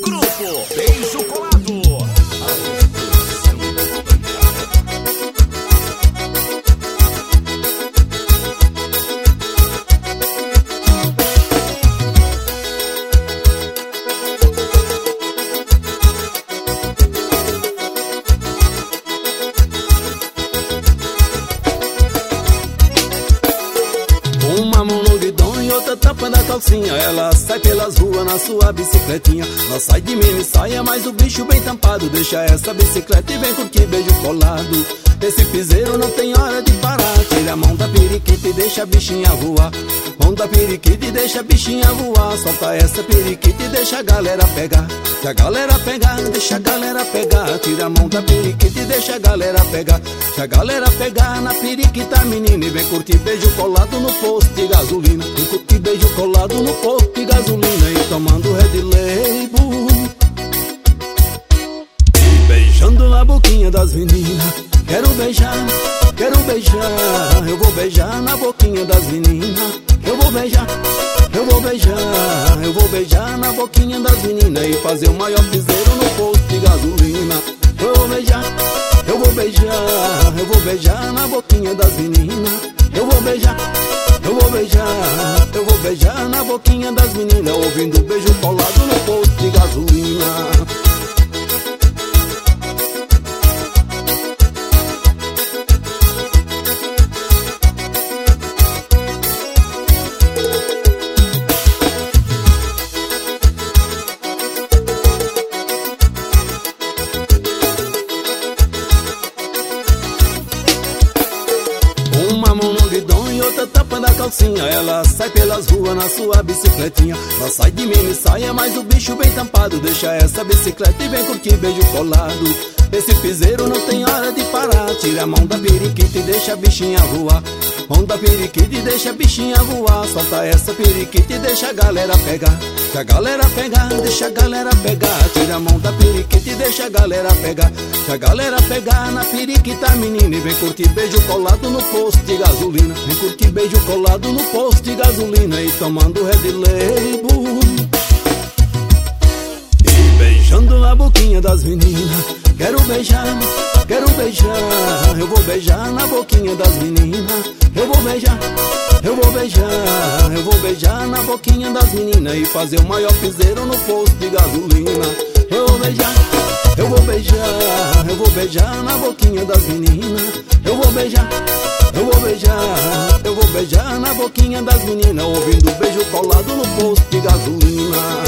Grupo Beijo Colado. Uma mão no guidão e outra tampa da calcinha. Ela sai pelas ruas na sua bicicletinha. Ela sai de mini saia, mas o bicho bem tampado. Deixa essa bicicleta e vem curtir beijo colado. Esse piseiro não tem hora de parar. Tira a mão da periquita e deixa a bichinha voar. Mão da periquita e deixa a bichinha voar. Solta essa periquita e deixa a galera pegar. Se a galera pegar, deixa a galera pegar. Tira a mão da periquita e deixa a galera pegar. Se a galera pegar na periquita, menina, e vem curtir beijo colado no posto de gasolina. Vem curtir beijo colado no posto de gasolina. E tomando Red Label e beijando na boquinha das meninas. Quero beijar, eu vou beijar na boquinha das meninas. Eu vou beijar, eu vou beijar, eu vou beijar na boquinha das meninas. E fazer o maior piseiro no posto de gasolina. Eu vou beijar, eu vou beijar, eu vou beijar na boquinha das meninas. Eu vou beijar, eu vou beijar, eu vou beijar na boquinha das meninas. Ouvindo beijo colado no posto de gasolina. Uma mão no guidão e outra tapa da calcinha. Ela sai pelas ruas na sua bicicletinha. Ela sai de mini saia, mas o bicho bem tampado. Deixa essa bicicleta e vem curtir beijo colado. Esse piseiro não tem hora de parar. Tira a mão da periquita e deixa a bichinha voar. Mão da periquita e deixa a bichinha voar. Solta essa periquita e deixa a galera pegar. Se a galera pegar, deixa a galera pegar. Tira a mão da periquita e deixa a galera pegar. Se a galera pegar na periquita, menina, e vem curtir beijo colado no posto de gasolina. Vem curtir beijo colado no posto de gasolina. E tomando Red Label e beijando na boquinha das meninas. Quero beijar, eu vou beijar na boquinha das meninas. Eu vou beijar, eu vou beijar, eu vou beijar na boquinha das meninas. E fazer o maior piseiro no posto de gasolina. Eu vou beijar, eu vou beijar, eu vou beijar na boquinha das meninas. Eu vou beijar, eu vou beijar, eu vou beijar na boquinha das meninas. Ouvindo beijo colado no posto de gasolina.